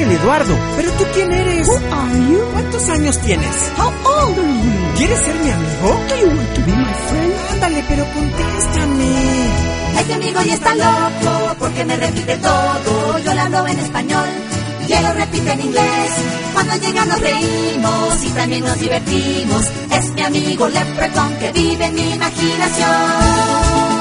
el Eduardo. ¿Pero tú quién eres? Who are you? ¿Cuántos años tienes? How old are you? ¿Quieres ser mi amigo? Do you want to be my friend? Ándale, pero contéstame. Este amigo ya está loco porque me repite todo. Yo le hablo en español y él lo repite en inglés. Cuando llega nos reímos y también nos divertimos. Es mi amigo Leprechaun que vive en mi imaginación.